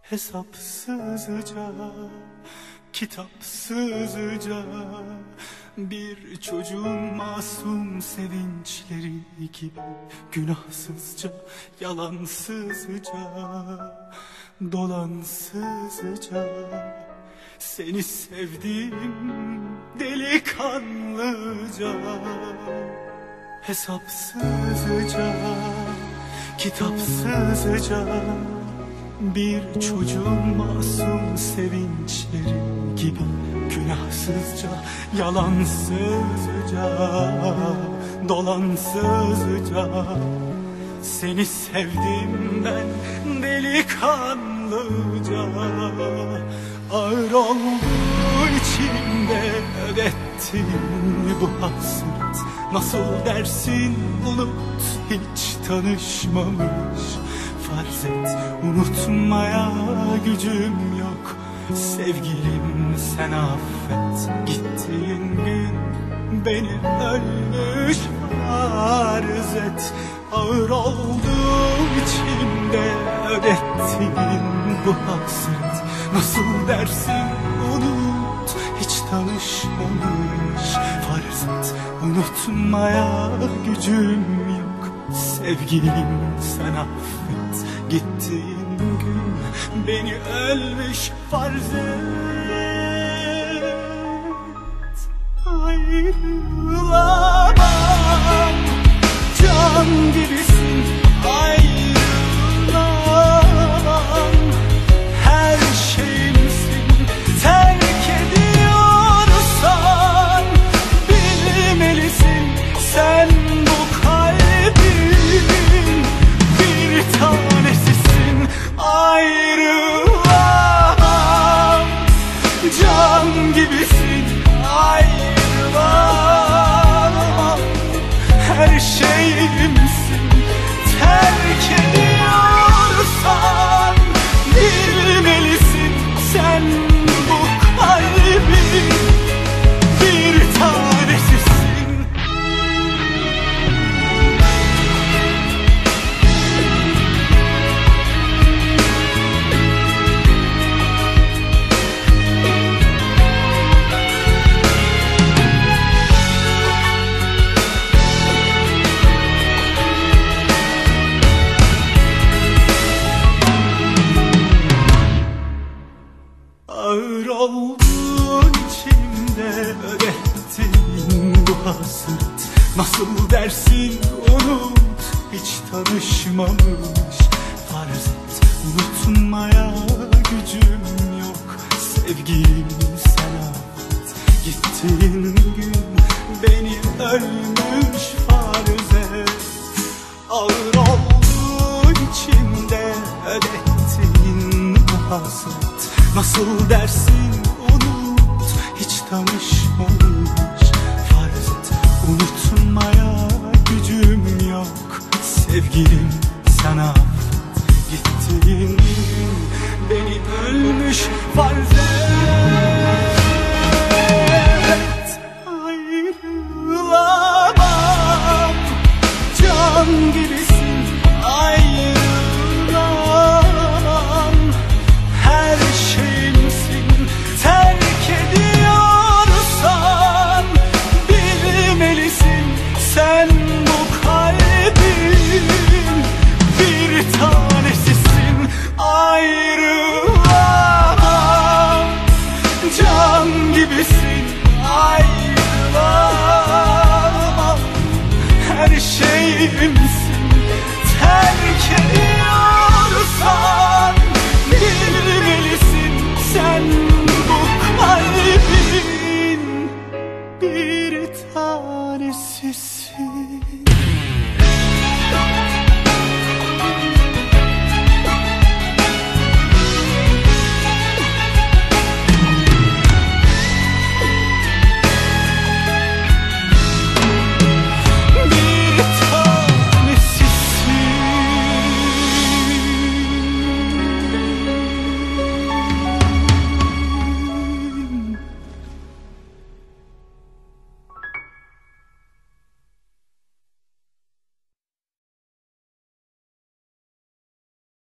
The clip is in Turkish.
Hesapsızca, kitapsızca, bir çocuğun masum sevinçleri gibi, günahsızca, yalansızca, dolansızca seni sevdim delikanlıca. Hesapsızca, kitapsızca, bir çocuğun masum sevinçleri gibi, günahsızca, yalansızca, dolansızca seni sevdim ben delikanlıca. Ağır oldu içimde ödettin bu hasret. Nasıl dersin unut, hiç tanışmamış. Farz et unutmaya gücüm yok. Sevgilim sen affet, gittiğin gün beni ölmüş farz et. Ağır oldu içimde ödettin bu hasret. Nasıl dersin unut, hiç tanışmamış. Farz et unutmaya gücüm yok. Sevgilim sen affet, gittiğin gün beni ölmüş farz et. Ayrılamam, can gibisin, ayrılamam. Her şeyimsin, terk ediyorsan bilmelisin sen bu kalbin bir tanesisin. Ayrılamam, can gibisin, ayrılamam. Her şeyimsin, terk ediyorsan bilmelisin sen bu kalbin bir tanesisin. Ağır oldu içimde ödettin bu hasret. Nasıl dersin unut, hiç tanışmamış. Farz et unutmaya gücüm yok. Sevgilim sen affet, gittiğin gün beni ölmüş farz et. Ağır oldu içimde ödettin bu hasret. Nasıl dersin unut, hiç tanışmamış. Farz et unutmaya gücüm yok. Sevgilim sen affet, gittiğin gün beni ölmüş farz et. Ayrılamam, can gibisin, ayrılamam. Her şeyimsin, terk ediyorsan bilmelisin sen bu kalbin bir tanesisin. Ayrılamam, can gibisin, ayrılamam. Her şeyimsin, terk ediyorsan